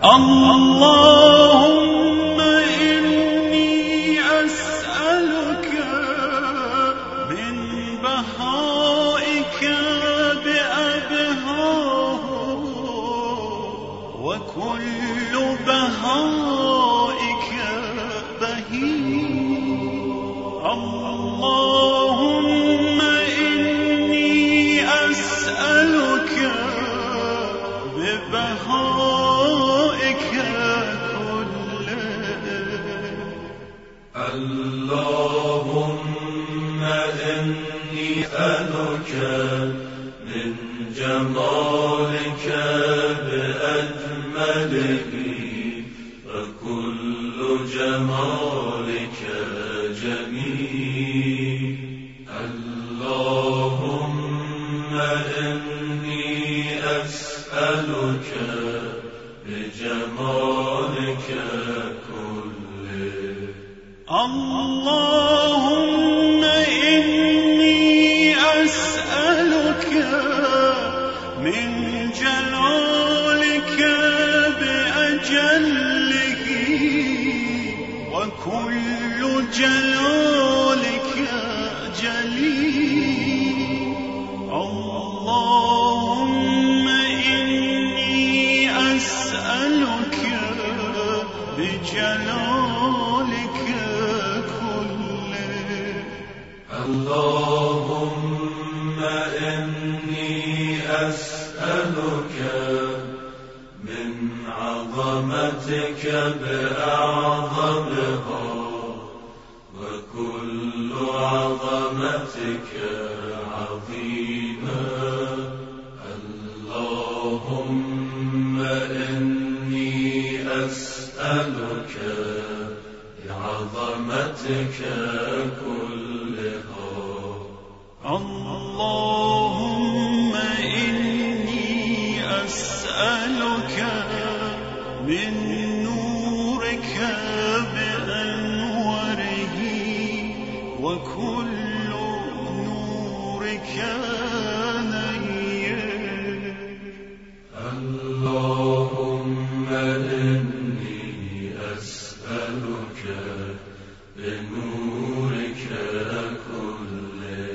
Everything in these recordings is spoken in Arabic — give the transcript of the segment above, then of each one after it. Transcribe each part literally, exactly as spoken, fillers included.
اللهم إني أسألك من بهائك بأبهاه وكل بهائك بهي. اللهم إني أسألك ببهائك اللهم إني أسألك من جمالك بأجمله فكل جمالك جميل. اللهم إني أسألك بجمالك اللهم إني أسألك من جلالك بأجله وكل جلالك جليل. اللهم إني أسألك بجلالك اللهم إني أسألك من عظمتك بأعظمها وكل عظمتك عظيمة. اللهم إني أسألك بعظمتك كلها. اللهم إني أسألك من نورك بأنوره وكل نورك نير. اللهم إني أسألك بنورك كله.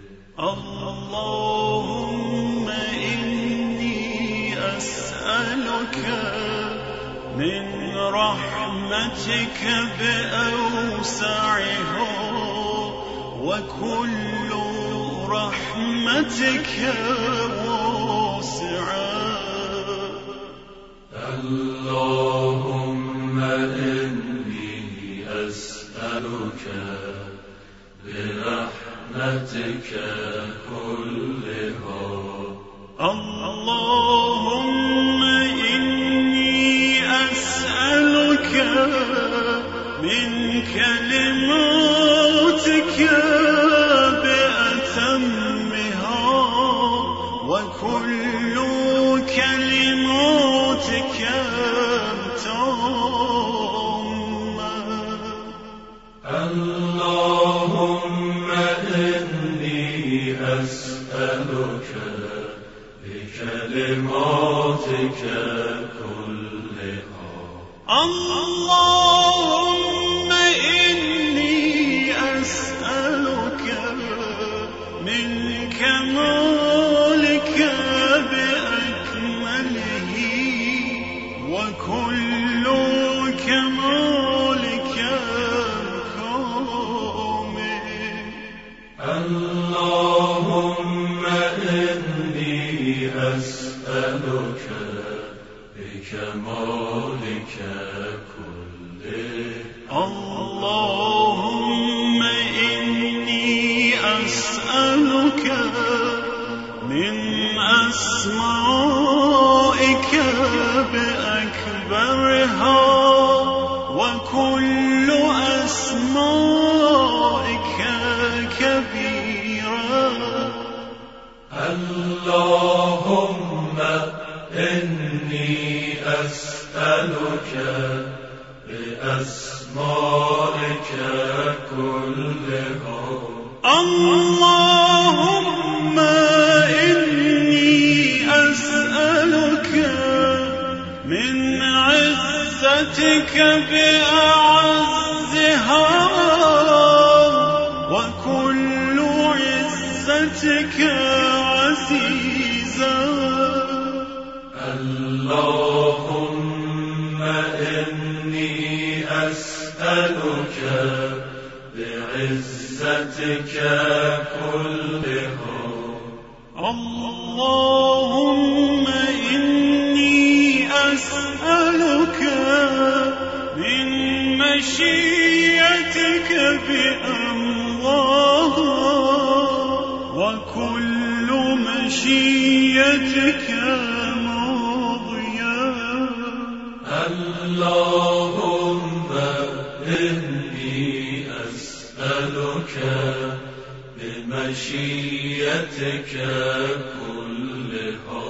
اللهم إني أسألك من رحمتك بأوسعها وكل رحمتك واسعة. اللهم إني أسألك برحمتك كلها. اللهم إني أسألك من كلماتك بأتمها وكل كلماتك تامة. اللهم إني أسألك بكلماتك كلها. اللهم إني أسألك من كمالك بأكمله وكل كمالك كامل. اللهم إني أسألك بكمالك كله. اللهم إني أسألك من أسمائك بأكبرها وكل أسمائك كبيرة. اللهم إني أسألك بأسمائك كلها. اللهم إني أسألك من عزتك بأعزها وكل عزتك عزيزا. اللهم إني أسألك بعزتك كلها. اللهم إني أسألك من مشيئتك بأمرها وكل مشيئتك ماضية. اللهم إني أسألك بمشيئتك كلها.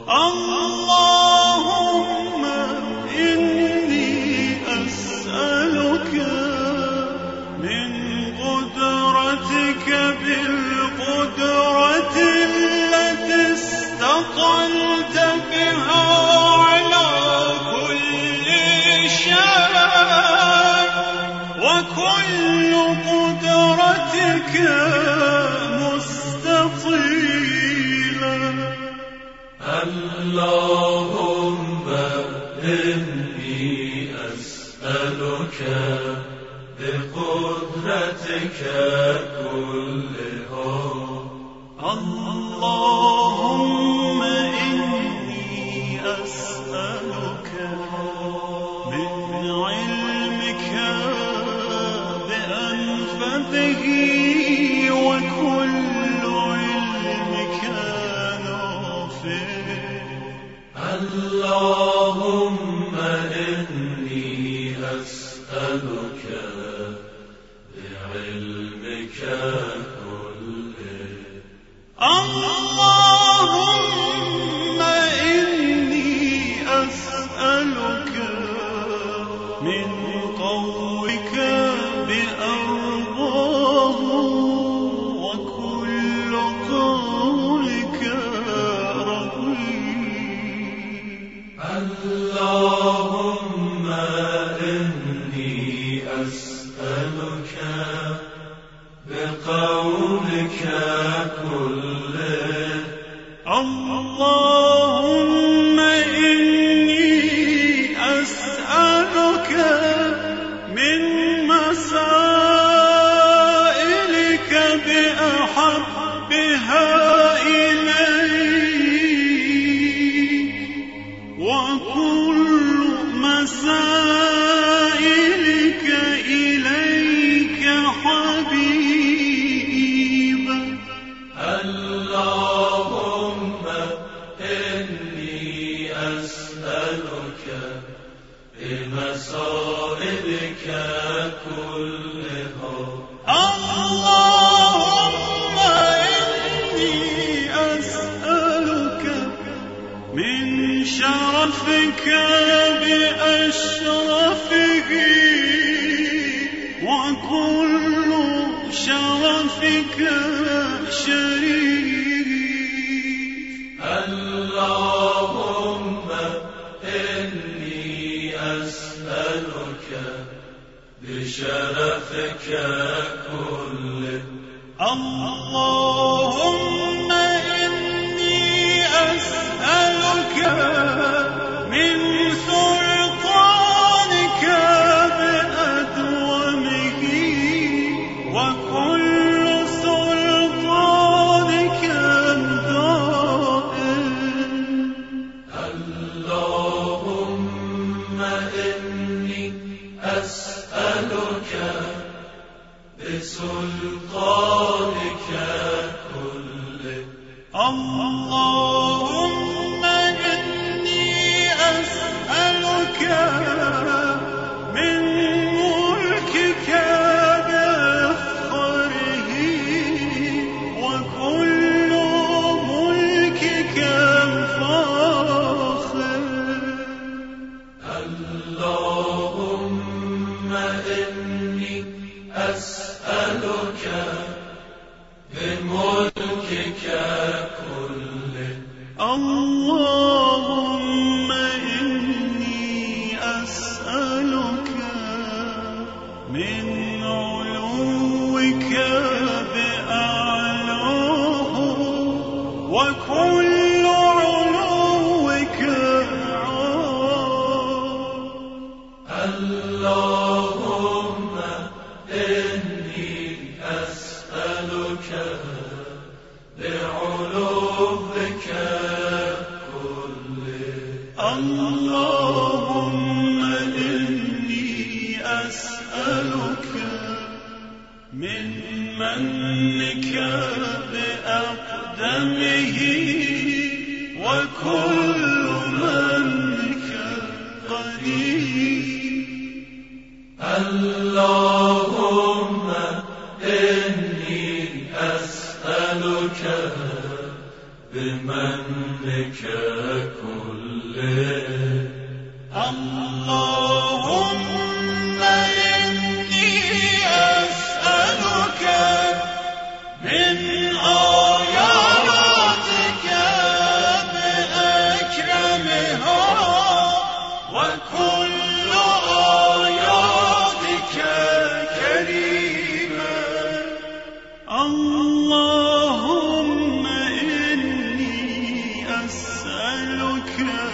اللهم إني أسألك من قدرتك بالقدرة التي استطلت بها على كل شيء وكل قدرتك مستطيلة. اللهم إني أسألك بقدرتك كلها. اللهم إني أسألك من علمك بأنفذه وكل علمك نافع. اللهم إني أسألك بعلمك كله. اللهم إني أسألك من قولك بأرضاه وكل قولك رضيت. اللهم إني أسألك بقولك كله. اللهم إني أسألك من مسائلك بأحبها إليك وكل مسائلك إليك حبيبا. اللهم إني أسألك بمصائبك كلها. اللهم إني أسألك من شرفك بأشرفه وكل شرفك شريف. اللهم إني أسألك بشرفك كله. اللهم إني أسألك من سلطانك بأدومه وكل سلطانك دائم. اللهم إني أسألك بسلطانك كله. اللهم إني أسألك من ملكك بأفخره وكل ملكك فاخر. اللهم إني أسألك اللهم إني أسألك بمنك كله اللهم إني أسألك من آياتك بأكرمها وكل آياتك كريمة اللهم إني أسألك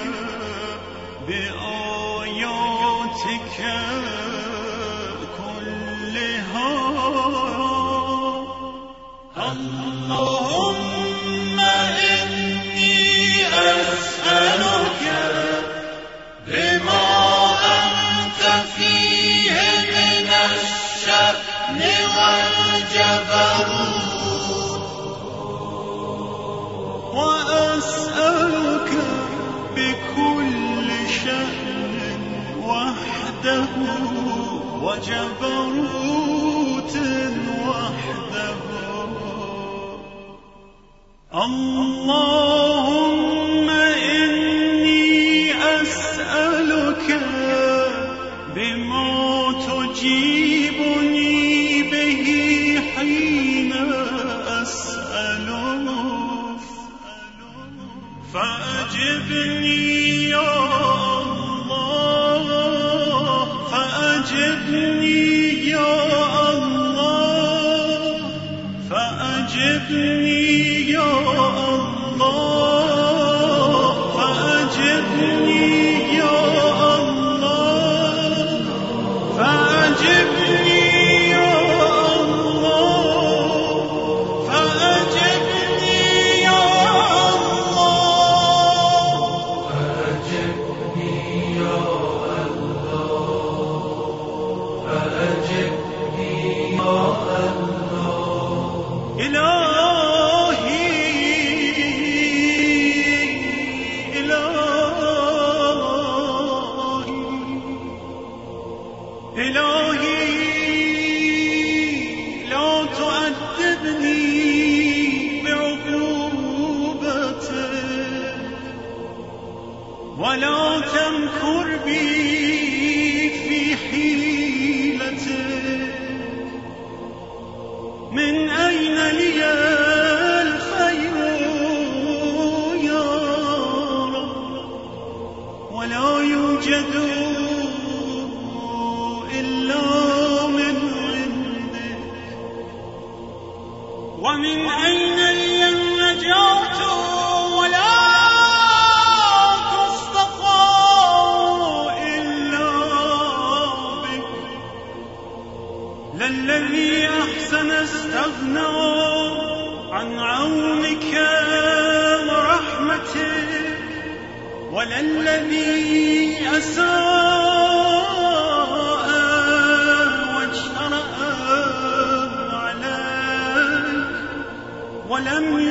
بآياتك كلها اللهم إني أسألك بما أنت فيه من الشأن والجبروت وأسألك بكل شأن وحده وجبروت وحده اللهم إني أسألك بما تجيبني به حين أسألك فأجبني يا الله فأجبني يا الله فأجبني يا الله فأجبني يا الله فأجبني يا الله فأجبني يا الله فأجبني يا الله فأجبني يا الله إلهي إلهي لا تؤدبني بعقوبتك ولا تمكر بي في حيلتك من أين لي الخير يا رب ولا يوجد ومن أين لي النجاة ولا تستطاع إلا بك للذي أحسن استغنى عن عونك ورحمتك وللذي أساء واجترأ عليك ولم